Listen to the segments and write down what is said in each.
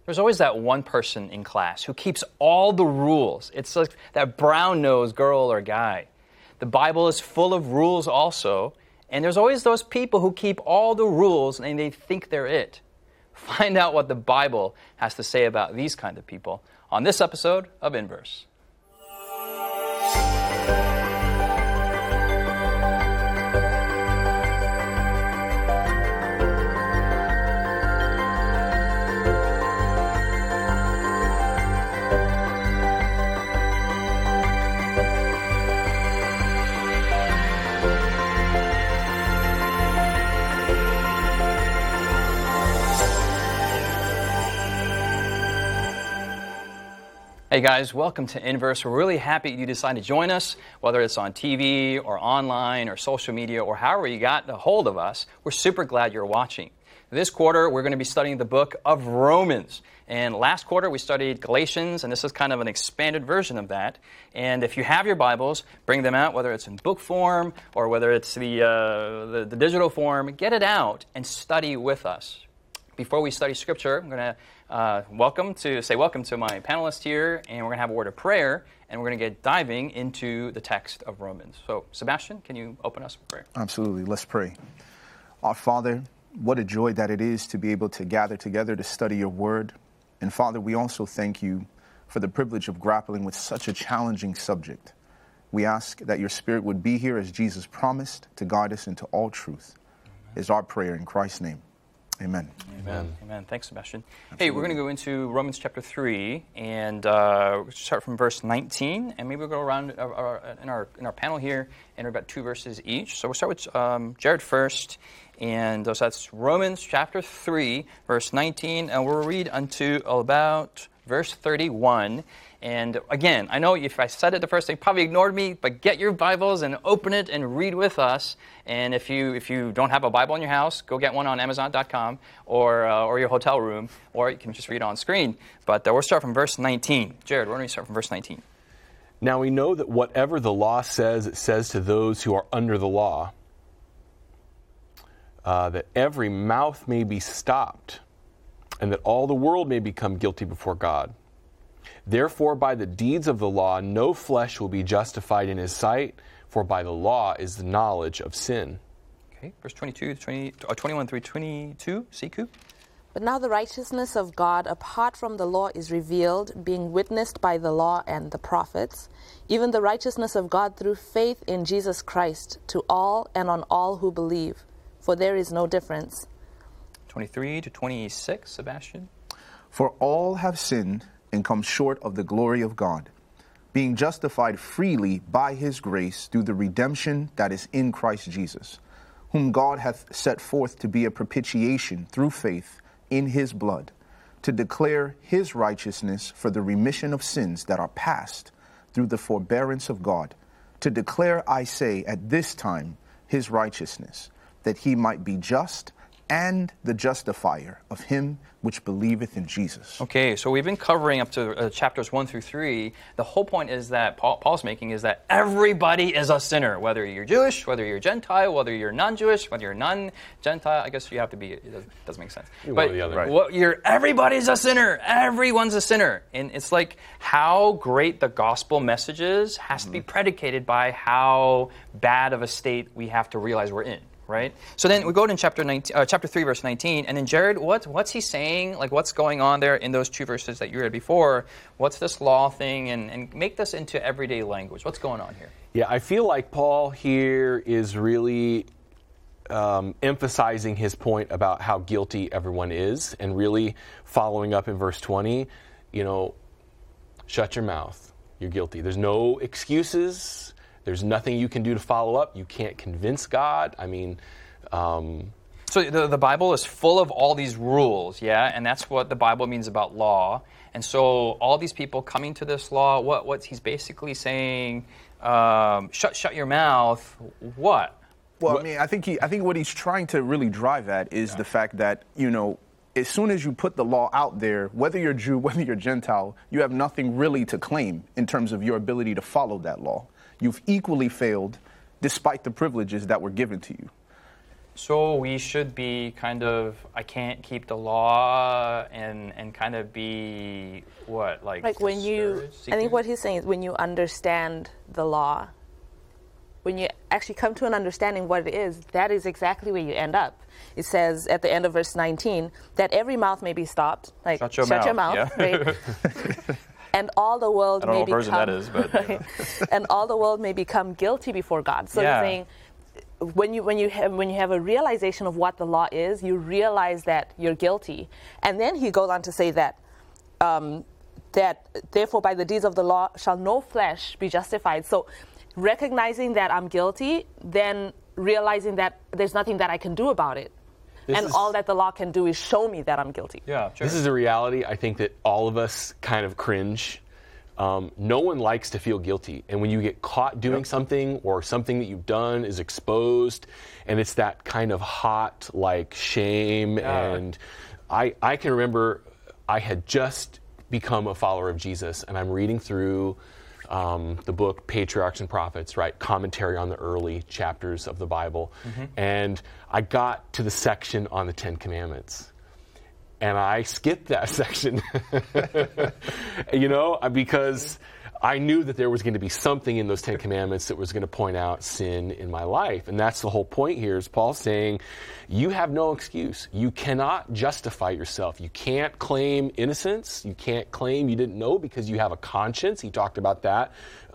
There's always that one person in class who keeps all the rules. It's like that brown-nosed girl or guy. The Bible is full of rules also, and there's always those people who keep all the rules and they think they're it. Find out what the Bible has to say about these kind of people on this episode of Inverse. Hey guys, welcome to Inverse. We're really happy you decided to join us, whether it's on TV or online or social media or however you got a hold of us. We're super glad you're watching. This quarter, we're going to be studying the book of Romans. And last quarter, we studied Galatians, and this is kind of an expanded version of that. And if you have your Bibles, bring them out, whether it's in book form or whether it's the digital form. Get it out and study with us. Before we study Scripture, I'm going to welcome to my panelists here, and we're going to have a word of prayer, and we're going to get diving into the text of Romans. So, Sebastian, can you open us with prayer? Absolutely. Let's pray. Our Father, what a joy that it is to be able to gather together to study your word. And Father, we also thank you for the privilege of grappling with such a challenging subject. We ask that your Spirit would be here as Jesus promised to guide us into all truth. Is our prayer in Christ's name. Amen. Amen. Amen. Thanks, Sebastian. Absolutely. Hey, we're going to go into Romans chapter 3 and we'll start from verse 19, and maybe we'll go around in our panel here and about 2 verses each. So we'll start with Jared first, and so that's Romans chapter 3, verse 19, and we'll read unto about verse 31. And again, I know if I said it the first day, you probably ignored me, but get your Bibles and open it and read with us. And if you don't have a Bible in your house, go get one on Amazon.com or your hotel room, or you can just read it on screen. But we'll start from verse 19. Jared, why don't you start from verse 19? Now we know that whatever the law says, it says to those who are under the law, that every mouth may be stopped, and that all the world may become guilty before God. Therefore, by the deeds of the law, no flesh will be justified in his sight, for by the law is the knowledge of sin. Okay, verse 21 through 22, Siku. But now the righteousness of God apart from the law is revealed, being witnessed by the law and the prophets, even the righteousness of God through faith in Jesus Christ, to all and on all who believe. For there is no difference. 23 to 26, Sebastian. For all have sinned and come short of the glory of God, being justified freely by his grace through the redemption that is in Christ Jesus, whom God hath set forth to be a propitiation through faith in his blood, to declare his righteousness for the remission of sins that are past through the forbearance of God, to declare, I say, at this time his righteousness, that he might be just and the justifier of him which believeth in Jesus. Okay, so we've been covering up to chapters 1 through 3. The whole point is that Paul's making is that everybody is a sinner, whether you're Jewish, whether you're Gentile, whether you're non-Jewish, whether you're non-Gentile. I guess you have to be. It doesn't make sense. But everybody's a sinner. Everyone's a sinner, and it's like how great the gospel message is has to be predicated by how bad of a state we have to realize we're in. Right? So then we go to chapter 3, verse 19, and then Jared, what's he saying? Like, what's going on there in those 2 verses that you read before? What's this law thing? And make this into everyday language. What's going on here? Yeah, I feel like Paul here is really emphasizing his point about how guilty everyone is, and really following up in verse 20, shut your mouth. You're guilty. There's no excuses. There's nothing you can do to follow up. You can't convince God. I mean... So the Bible is full of all these rules, yeah? And that's what the Bible means about law. And so all these people coming to this law, what he's basically saying, shut your mouth, what? Well, I mean, I think what he's trying to really drive at is the fact that, as soon as you put the law out there, whether you're Jew, whether you're Gentile, you have nothing really to claim in terms of your ability to follow that law. You've equally failed despite the privileges that were given to you. So we should be kind of, I can't keep the law and kind of be what? Like when you, I think what he's saying is when you understand the law, when you actually come to an understanding what it is, that is exactly where you end up. It says at the end of verse 19 that every mouth may be stopped. Like, shut your mouth, yeah. Right? And all the world may become... I don't know what version that is, but... Right? And all the world may become guilty before God. So he's saying, when you have a realization of what the law is, you realize that you're guilty. And then he goes on to say that that therefore by the deeds of the law shall no flesh be justified. So recognizing that I'm guilty, then realizing that there's nothing that I can do about it. All that the law can do is show me that I'm guilty. Yeah, sure. This is a reality I think that all of us kind of cringe. No one likes to feel guilty. And when you get caught doing something or something that you've done is exposed, and it's that kind of hot, like, shame. And I can remember I had just become a follower of Jesus, and I'm reading through the book Patriarchs and Prophets, right? Commentary on the early chapters of the Bible. And I got to the section on the Ten Commandments. And I skipped that section, because I knew that there was going to be something in those Ten Commandments that was going to point out sin in my life. And that's the whole point here, is Paul saying, you have no excuse. You cannot justify yourself. You can't claim innocence. You can't claim you didn't know because you have a conscience. He talked about that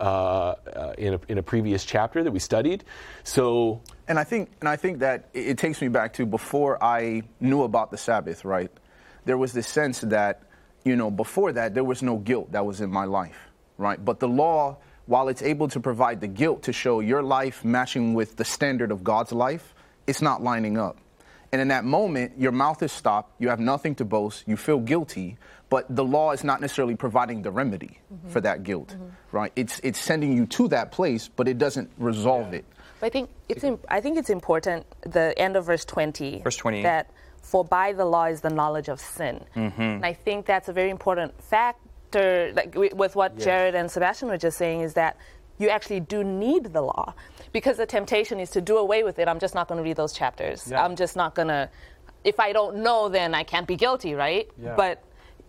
in a previous chapter that we studied. So, and I think that it takes me back to before I knew about the Sabbath, right? There was this sense that, before that, there was no guilt that was in my life, right? But the law, while it's able to provide the guilt to show your life matching with the standard of God's life, it's not lining up. And in that moment, your mouth is stopped, you have nothing to boast, you feel guilty, but the law is not necessarily providing the remedy for that guilt, right? It's sending you to that place, but it doesn't resolve it. But I think it's important, the end of verse 20. Verse 20. That for by the law is the knowledge of sin. And I think that's a very important factor, like with what Jared and Sebastian were just saying, is that you actually do need the law. Because the temptation is to do away with it. I'm just not going to read those chapters. Yeah. I'm just not going to, if I don't know, then I can't be guilty, right? Yeah. But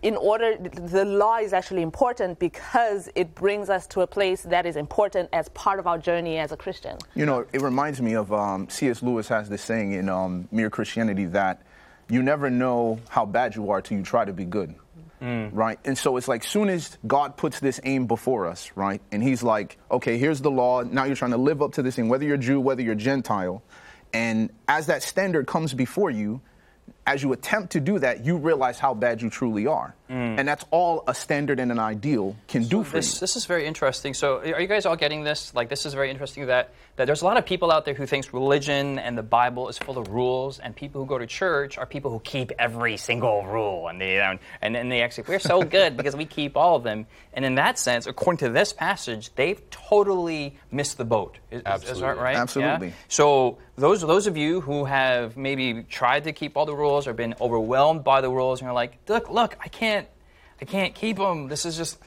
the law is actually important because it brings us to a place that is important as part of our journey as a Christian. It reminds me of C.S. Lewis has this saying in Mere Christianity that you never know how bad you are till you try to be good, right? And so it's like soon as God puts this aim before us, right, and he's like, okay, here's the law. Now you're trying to live up to this thing, whether you're Jew, whether you're Gentile. And as that standard comes before you, as you attempt to do that, you realize how bad you truly are. And that's all a standard and an ideal can do for you. This is very interesting. So are you guys all getting this? Like, this is very interesting that there's a lot of people out there who thinks religion and the Bible is full of rules, and people who go to church are people who keep every single rule. And they actually, we're so good because we keep all of them. And in that sense, according to this passage, they've totally missed the boat. Is that right? Absolutely. Yeah? So those of you who have maybe tried to keep all the rules or been overwhelmed by the rules, and you're like, look, I can't keep them. This is just,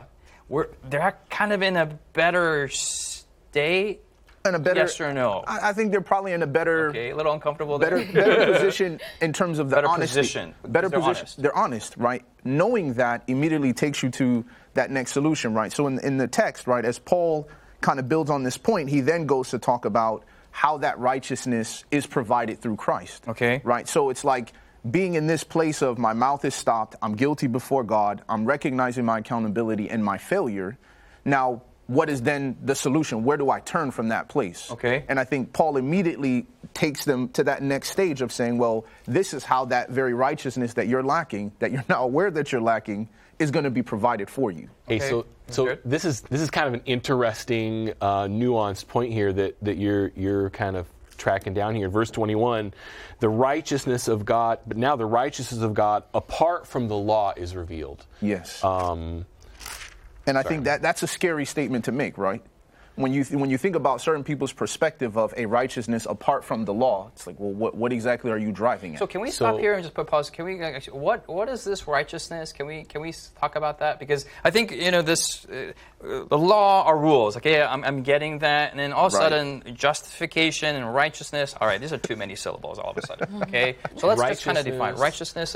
they're kind of in a better state. Yes or no? I think they're probably in a better... Okay, a little uncomfortable better position in terms of the honesty. Better position. They're honest, right? Knowing that immediately takes you to that next solution, right? So in the text, right, as Paul kind of builds on this point, he then goes to talk about how that righteousness is provided through Christ. Okay. Right? So it's like being in this place of my mouth is stopped, I'm guilty before God, I'm recognizing my accountability and my failure. Now, what is then the solution? Where do I turn from that place? Okay. And I think Paul immediately takes them to that next stage of saying, well, this is how that very righteousness that you're lacking, that you're now aware that you're lacking, is going to be provided for you. Okay. Hey, so this is kind of an interesting, nuanced point here that you're kind of tracking down here. Verse 21, the righteousness of God, but now the righteousness of God apart from the law is revealed. Yes. And I think that's a scary statement to make, right? when you think about certain people's perspective of a righteousness apart from the law, it's like, well, what exactly are you driving at? So can we stop here and just put pause? Can we actually, what is this righteousness? Can we talk about that? Because I think this the law are rules. Okay, I'm getting that, and then all of a sudden justification and righteousness. All right, these are too many syllables all of a sudden. Okay, so let's just kind of define righteousness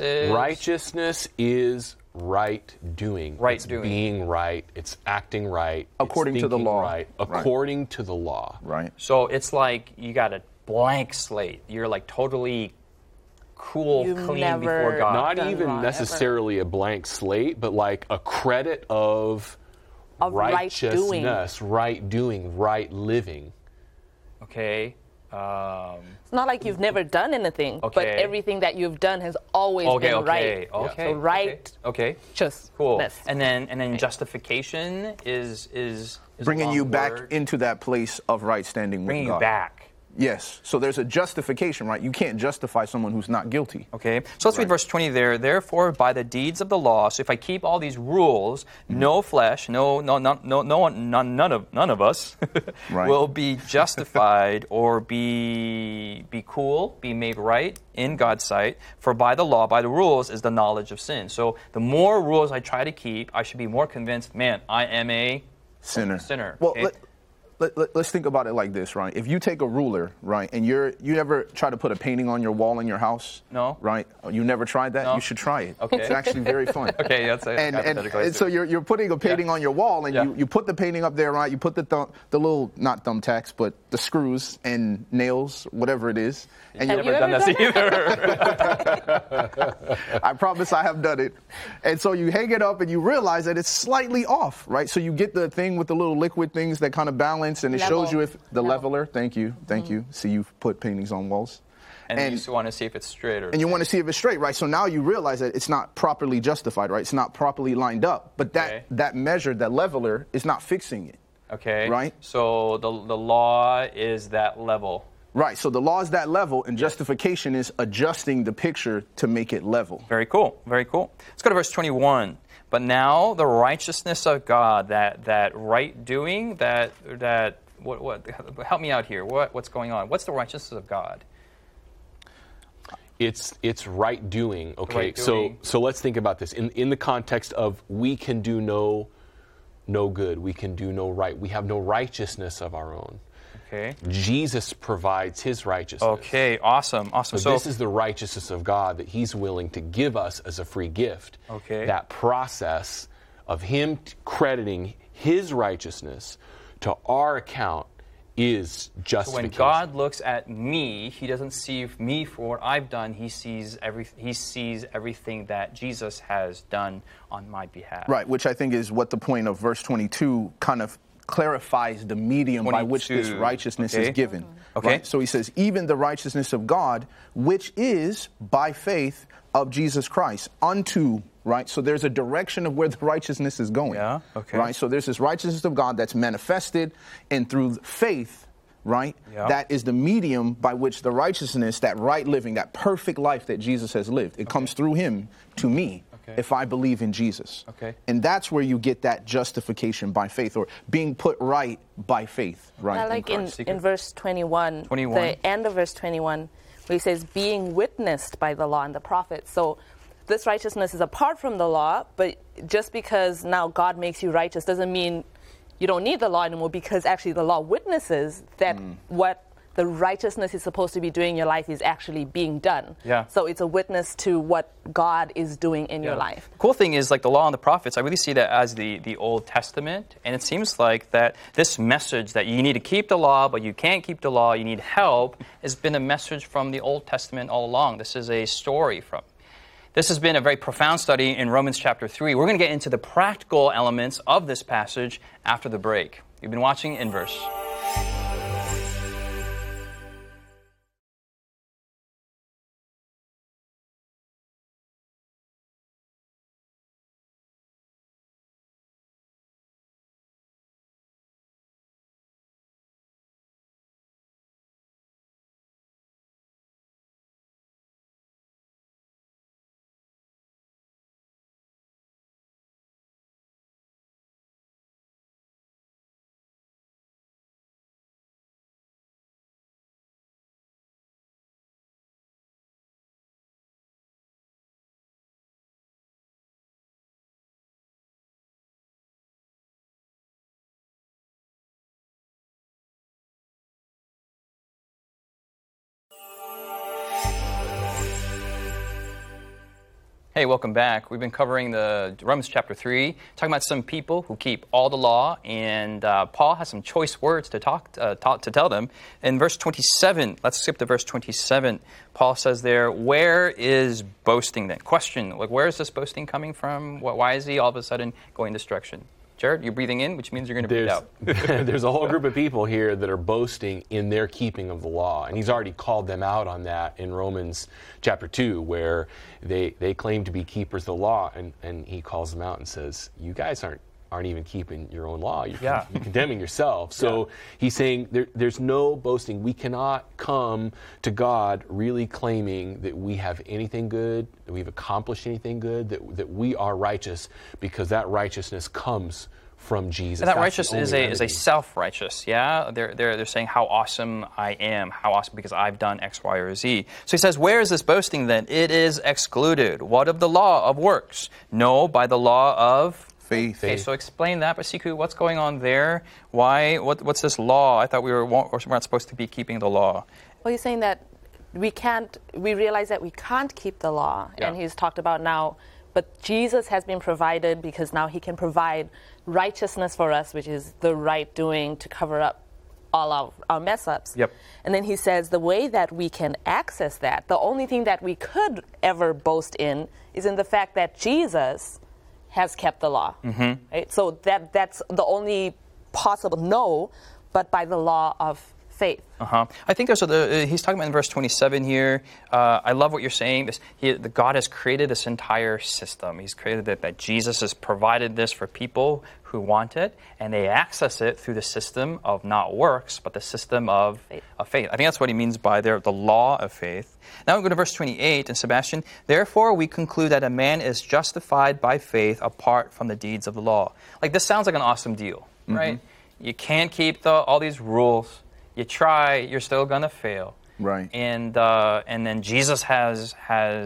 is right doing. Right it's doing. Being right. It's acting right. According it's to the law. Right. According to the law. Right. So it's like you got a blank slate. You're like totally cool, You've clean never before God. Not done even wrong necessarily a blank slate, but like a credit of righteousness, right doing, right living. Okay. It's not like you've never done anything, but Okay. everything that you've done has always been right. Okay. So right, Okay. just Cool. And then justification is a Bringing long you back word. into that place of right standing Bringing with you God. back. Yes. So there's a justification, right? You can't justify someone who's not guilty. Okay, so let's read verse 20 there. Therefore, by the deeds of the law, so if I keep all these rules, no flesh, none of us Right. will be justified or be cool, be made right in God's sight. For by the law, by the rules, is the knowledge of sin. So the more rules I try to keep, I should be more convinced. Man, I am a Sinner. Well, okay? Let's think about it like this, right? If you take a ruler, right, and you ever try to put a painting on your wall in your house? No. Right? You never tried that? No. You should try it. Okay. It's actually very fun. Okay, that's it. And so you're putting a painting on your wall, and you put the painting up there, right? You put the little, not thumbtacks, but the screws and nails, whatever it is. And Have you ever done either. I promise I have done it. And so you hang it up and you realize that it's slightly off, right? So you get the thing with the little liquid things that kind of balance, and it shows you if the leveler. Thank you. See, you've put paintings on walls. And you just want to see if it's straight or... And you want to see if it's straight, right? So now you realize that it's not properly justified, right? It's not properly lined up. But that measure, that leveler, is not fixing it. Okay. Right? So the law is that level. Right. So the law is that level, and justification is adjusting the picture to make it level. Very cool. Very cool. Let's go to verse 21. But now the righteousness of God, that right doing, what help me out here. What's going on? What's the righteousness of God? It's right doing. Okay. Right doing. So let's think about this in the context of we can do no good. We can do no right. We have no righteousness of our own. Okay. Jesus provides his righteousness. Okay, awesome. So this is the righteousness of God that he's willing to give us as a free gift. Okay. That process of him crediting his righteousness to our account is justification. when God looks at me, he doesn't see me for what I've done. He sees everything that Jesus has done on my behalf. Right, which I think is what the point of verse 22 kind of clarifies the medium by which this 22, righteousness okay. is given. Okay. Right? So he says, even the righteousness of God, which is by faith of Jesus Christ, unto, right? So there's a direction of where the righteousness is going. Yeah, okay. Right? So there's this righteousness of God that's manifested, and through faith, right? Yeah. That is the medium by which the righteousness, that right living, that perfect life that Jesus has lived, it comes through him to me. Okay. If I believe in Jesus. Okay. And that's where you get that justification by faith, or being put right by faith, right? I like in verse 21, 21. the end of verse 21, where he says, being witnessed by the law and the prophets. So this righteousness is apart from the law, but just because now God makes you righteous doesn't mean you don't need the law anymore, because actually the law witnesses that what the righteousness is supposed to be doing in your life is actually being done. Yeah. So it's a witness to what God is doing in your life. The cool thing is, like the law and the prophets, I really see that as the Old Testament. And it seems like that this message that you need to keep the law, but you can't keep the law, you need help, has been a message from the Old Testament all along. This is a story from. This has been a very profound study in Romans chapter 3. We're going to get into the practical elements of this passage after the break. You've been watching Inverse. Hey, welcome back. We've been covering the Romans chapter 3, talking about some people who keep all the law, and Paul has some choice words to tell them. In verse 27, let's skip to verse 27. Paul says there, "Where is boasting then?" Question, like, where is this boasting coming from? Why is he all of a sudden going this direction? Jared, you're breathing in, which means you're going to breathe out. There's a whole group of people here that are boasting in their keeping of the law. And he's already called them out on that in Romans chapter 2, where they claim to be keepers of the law. And he calls them out and says, you guys aren't even keeping your own law. You're condemning yourself. So he's saying there's no boasting. We cannot come to God really claiming that we have anything good, that we've accomplished anything good, that we are righteous, because that righteousness comes from Jesus. And that righteousness is a self-righteous, yeah? They're saying how awesome I am, how awesome because I've done X, Y, or Z. So he says, where is this boasting then? It is excluded. What of the law of works? No, by the law of faith. Okay, so explain that, Basiku. What's going on there? Why? What's this law? I thought we weren't supposed to be keeping the law. Well, he's saying that we realize that we can't keep the law. Yeah. And he's talked about now, but Jesus has been provided because now he can provide righteousness for us, which is the right doing to cover up all our mess ups. Yep. And then he says the way that we can access that, the only thing that we could ever boast in is in the fact that Jesus has kept the law. Mm-hmm. Right? So that's the only possible, but by the law of faith. I think he's talking about in verse 27 here. I love what you're saying. God has created this entire system. He's created that Jesus has provided this for people who want it, and they access it through the system of not works, but the system of faith. I think that's what he means by the law of faith. Now we go to verse 28, and Sebastian, therefore we conclude that a man is justified by faith apart from the deeds of the law. Like, this sounds like an awesome deal, right? You can't keep all these rules. You try, you're still gonna fail. Right. And then Jesus has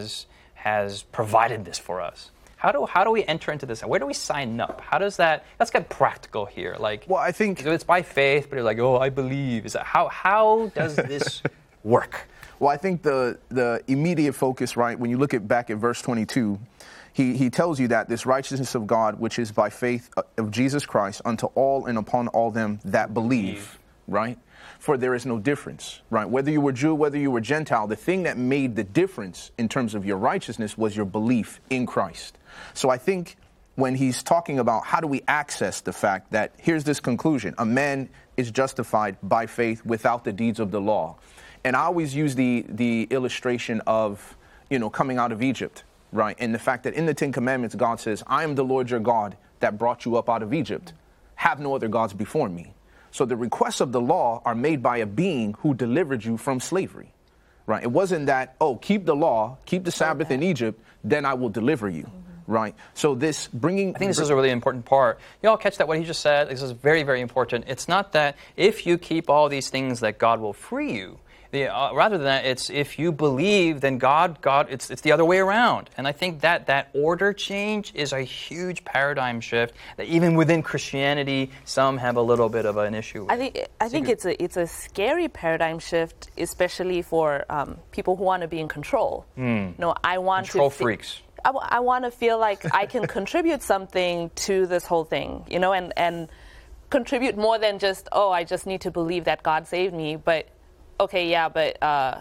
provided this for us. How do we enter into this? Where do we sign up? How does that? Let's get practical here. Like, well, I think it's by faith, but you're like, oh, I believe. Is that how does this work? Well, I think the immediate focus, right, when you look back at verse 22, he tells you that this righteousness of God, which is by faith of Jesus Christ, unto all and upon all them that believe, right? For there is no difference, right? Whether you were Jew, whether you were Gentile, the thing that made the difference in terms of your righteousness was your belief in Christ. So I think when he's talking about how do we access the fact that here's this conclusion, a man is justified by faith without the deeds of the law. And I always use the illustration of, coming out of Egypt, right? And the fact that in the Ten Commandments, God says, I am the Lord your God that brought you up out of Egypt. Have no other gods before me. So the requests of the law are made by a being who delivered you from slavery, right? It wasn't that, keep the law, keep the Sabbath in Egypt, then I will deliver you, right? So I think this is a really important part. You all catch that what he just said? This is very, very important. It's not that if you keep all these things that God will free you. Rather than that, it's if you believe, then God, it's the other way around. And I think that order change is a huge paradigm shift that even within Christianity, some have a little bit of an issue with. I think it's a scary paradigm shift, especially for people who want to be in control. I want control freaks. I want to feel like I can contribute something to this whole thing, and contribute more than just, I just need to believe that God saved me, but okay, yeah, but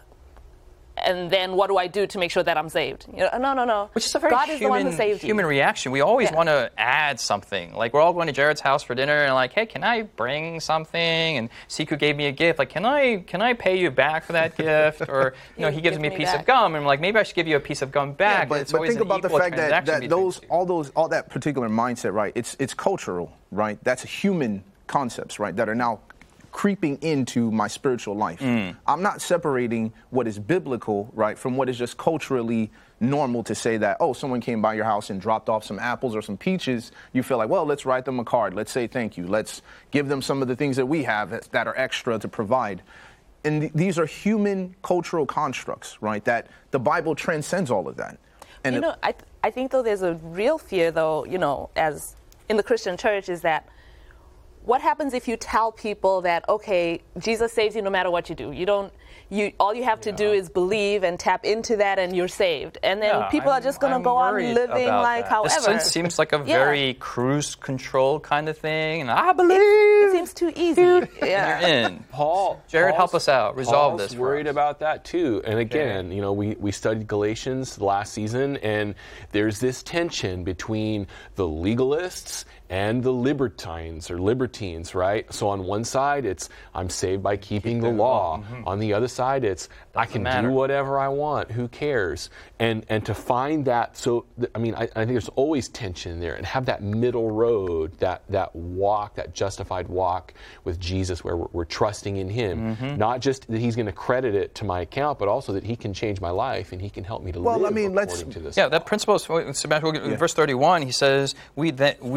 and then what do I do to make sure that I'm saved? No. Which is a very God is the one who saved you. Human reaction. We always want to add something. Like, we're all going to Jared's house for dinner, and like, hey, can I bring something? And Siku gave me a gift. Like, can I pay you back for that gift? Or he gives me a piece of gum, and I'm like, maybe I should give you a piece of gum back. Yeah, but think about the fact that all that particular mindset, right? It's cultural, right? That's human concepts, right? That are now creeping into my spiritual life. I'm not separating what is biblical, right, from what is just culturally normal to say that, someone came by your house and dropped off some apples or some peaches. You feel like, well, let's write them a card. Let's say thank you. Let's give them some of the things that we have that are extra to provide. And these are human cultural constructs, right, that the Bible transcends all of that. And I think, though, there's a real fear, though, as in the Christian church, is that what happens if you tell people that, okay, Jesus saves you no matter what you do? You don't all you have to do is believe and tap into that, and you're saved. And then people are just going to go on living like however. This seems like a very cruise control kind of thing, and I believe it seems too easy. You're in. Jared, help us out. Resolve Paul's this. Worried about that too. And again, we studied Galatians last season, and there's this tension between the legalists and the libertines, right? So on one side, it's I'm saved by keeping the law. Mm-hmm. On the other side, it's I can do whatever I want. Who cares? And to find that, I think there's always tension there, and have that middle road, that walk, that justified walk with Jesus, where we're trusting in Him, not just that He's going to credit it to my account, but also that He can change my life and He can help me to live according to this. Yeah, that principle is, in verse 31, he says, we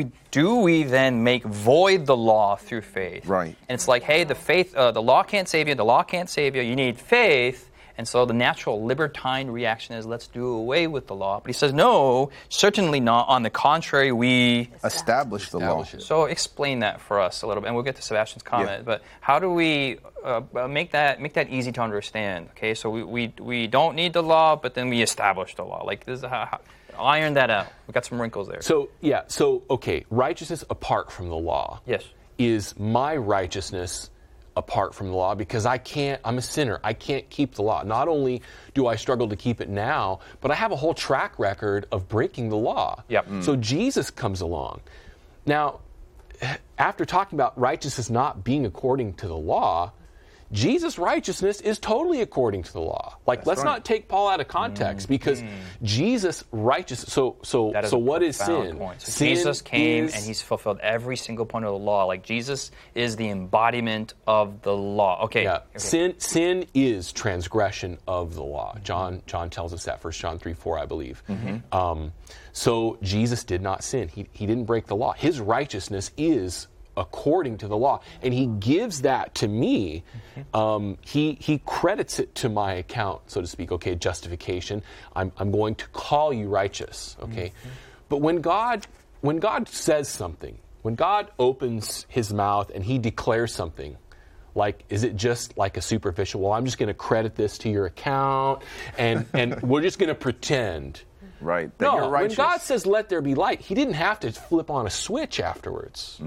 then make void the law through faith? Right. And it's like, hey, the law can't save you. The law can't save you. You need faith. And so the natural libertine reaction is, let's do away with the law. But he says, no, certainly not. On the contrary, we establish the law. So explain that for us a little bit, and we'll get to Sebastian's comment. Yeah. But how do we make that easy to understand? Okay, so we don't need the law, but then we establish the law. Like this is how iron that out. We've got some wrinkles there. So righteousness apart from the law. Yes. Is my righteousness apart from the law, because I'm a sinner. I can't keep the law. Not only do I struggle to keep it now, but I have a whole track record of breaking the law. Yep. So Jesus comes along. Now, after talking about righteousness not being according to the law, Jesus' righteousness is totally according to the law. Let's not take Paul out of context, because Jesus' righteousness. So what is sin? So Jesus came and He's fulfilled every single point of the law. Like Jesus is the embodiment of the law. Okay. Yeah. Okay. Sin is transgression of the law. John tells us that. 1 John 3:4, I believe. So Jesus did not sin. He didn't break the law. His righteousness is according to the law, and He gives that to me. He credits it to my account, so to speak. Okay, justification. I'm going to call you righteous. Okay, but when God says something, when God opens His mouth and He declares something, like, is it just like a superficial? Well, I'm just going to credit this to your account, and we're just going to pretend. Right. No, when God says, "Let there be light," He didn't have to flip on a switch afterwards.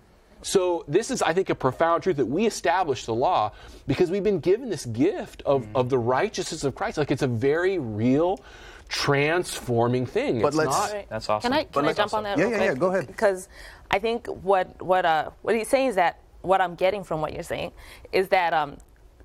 So this is, I think, a profound truth, that we establish the law because we've been given this gift of the righteousness of Christ. Like, it's a very real, transforming thing. But that's awesome. Can I jump on that? Yeah, go ahead. Because I think what he's saying is that what I'm getting from what you're saying is that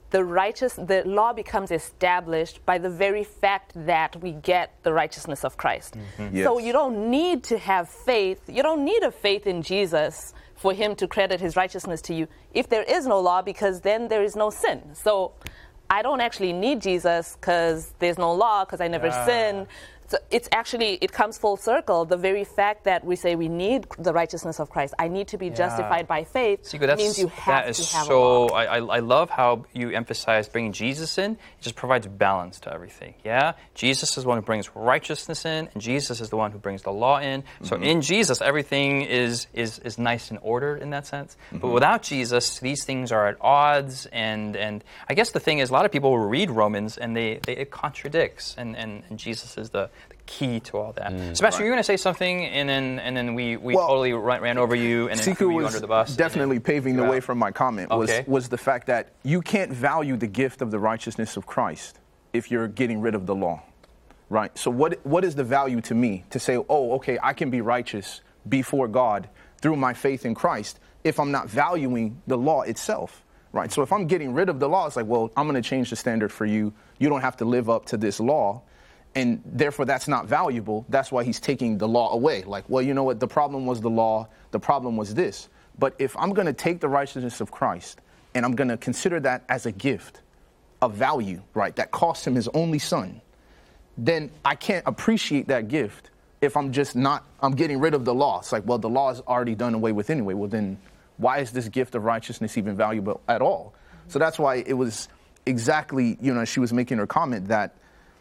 the law becomes established by the very fact that we get the righteousness of Christ. Yes. So you don't need to have faith. You don't need a faith in Jesus for Him to credit His righteousness to you if there is no law, because then there is no sin. So I don't actually need Jesus because there's no law, because I never sin. So it comes full circle. The very fact that we say we need the righteousness of Christ, I need to be justified by faith, means you have to have a law. I love how you emphasize bringing Jesus in. It just provides balance to everything. Yeah, Jesus is the one who brings righteousness in, and Jesus is the one who brings the law in. So in Jesus, everything is nice and ordered in that sense. But without Jesus, these things are at odds. And I guess the thing is, a lot of people will read Romans and it contradicts, and Jesus is the key to all that. Sebastian, you're going to say something, and then we totally ran over you and then threw you under the bus. Definitely paving the way from my comment was the fact that you can't value the gift of the righteousness of Christ if you're getting rid of the law, right? So what is the value to me to say, oh, okay, I can be righteous before God through my faith in Christ if I'm not valuing the law itself, right? So if I'm getting rid of the law, it's like, well, I'm going to change the standard for you. You don't have to live up to this law. And therefore, that's not valuable. That's why He's taking the law away. Like, well, you know what? The problem was the law. The problem was this. But if I'm going to take the righteousness of Christ and I'm going to consider that as a gift of value, right, that cost Him His only Son, then I can't appreciate that gift if I'm getting rid of the law. It's like, well, the law is already done away with anyway. Well, then why is this gift of righteousness even valuable at all? So that's why it was exactly, she was making her comment that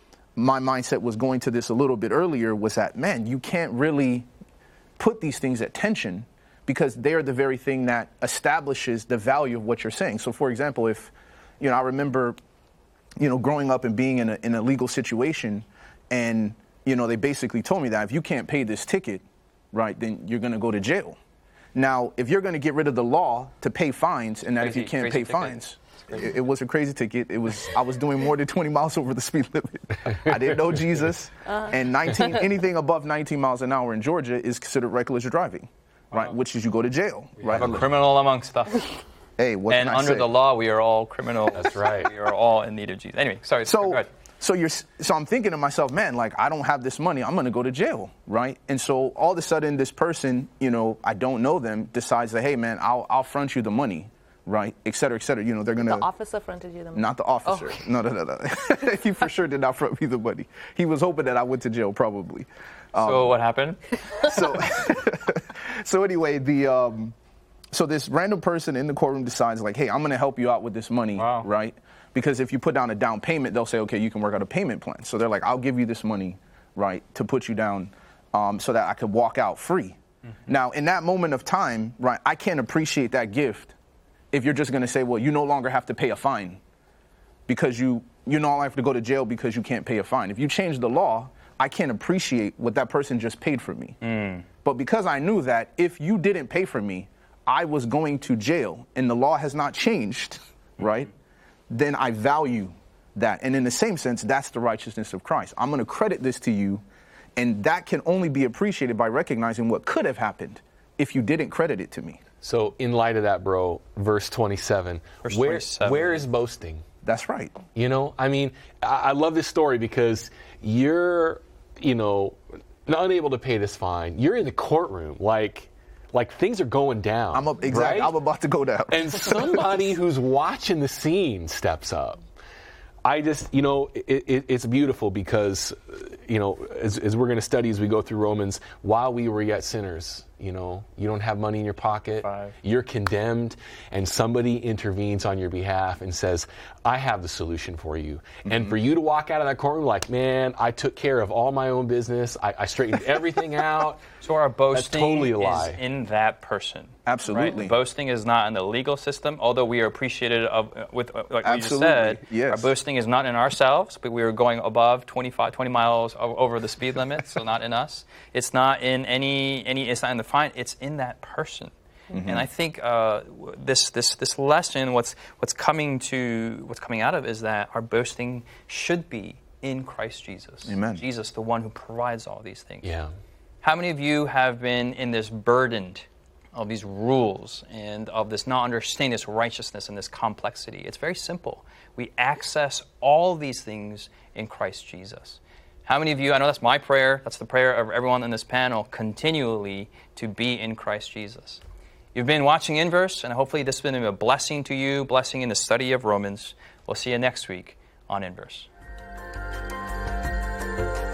my mindset was going to this a little bit earlier, was that, man, you can't really put these things at tension because they're the very thing that establishes the value of what you're saying. So, for example, if, I remember growing up and being in a legal situation, and, they basically told me that if you can't pay this ticket, right, then you're going to go to jail. Now, if you're going to get rid of the law to pay fines, and that if you can't pay fines, it was a crazy ticket. I was doing more than 20 miles over the speed limit. I didn't know Jesus, and anything above 19 miles an hour in Georgia is considered reckless driving, right? Which is you go to jail, right? A criminal amongst us. Hey, what and can I under say? the law, we are all criminals. That's right. We are all in need of Jesus. Anyway, sorry. Go ahead. So I'm thinking to myself, man, like, I don't have this money. I'm going to go to jail, right? And so all of a sudden, this person, I don't know them, decides that, hey, man, I'll front you the money, right? Et cetera, et cetera. They're going to... The officer fronted you the money? Not the officer. Oh. No. He for sure did not front me the money. He was hoping that I went to jail, probably. So what happened? So anyway, so this random person in the courtroom decides, like, hey, I'm going to help you out with this money, right? Because if you put down a down payment, they'll say, okay, you can work out a payment plan. So they're like, I'll give you this money, right, to put you down so that I could walk out free. Mm-hmm. Now, in that moment of time, right, I can't appreciate that gift if you're just going to say, well, you no longer have to pay a fine because you no longer have to go to jail because you can't pay a fine. If you change the law, I can't appreciate what that person just paid for me. But because I knew that if you didn't pay for me, I was going to jail and the law has not changed, right? Then I value that. And in the same sense, that's the righteousness of Christ. I'm going to credit this to you, and that can only be appreciated by recognizing what could have happened if you didn't credit it to me. So in light of that, bro, verse 27, where is boasting? That's right. I love this story because you're, unable to pay this fine. You're in the courtroom, like things are going down. Right? I'm about to go down. And somebody who's watching the scene steps up. I just, it's beautiful because, as we're going to study as we go through Romans, while we were yet sinners, you don't have money in your pocket, you're condemned, and somebody intervenes on your behalf and says, I have the solution for you. Mm-hmm. And for you to walk out of that courtroom like, man, I took care of all my own business, I straightened everything out. So our boasting totally a lie. Is in that person. Absolutely. Right? Boasting is not in the legal system, although we are appreciated with like you just Absolutely. said. Yes. Our boasting is not in ourselves, but we are going above 20 miles over the speed limit, so not in us. It's not in it's not in the fine. It's in that person. Mm-hmm. And I think this lesson, what's coming out of is that our boasting should be in Christ Jesus. Amen. Jesus, the one who provides all these things. Yeah. How many of you have been in this burdened of these rules and of this not understanding this righteousness and this complexity? It's very simple. We access all these things in Christ Jesus. How many of you, I know that's my prayer, that's the prayer of everyone in this panel, continually to be in Christ Jesus. You've been watching Inverse, and hopefully this has been a blessing to you, blessing in the study of Romans. We'll see you next week on Inverse.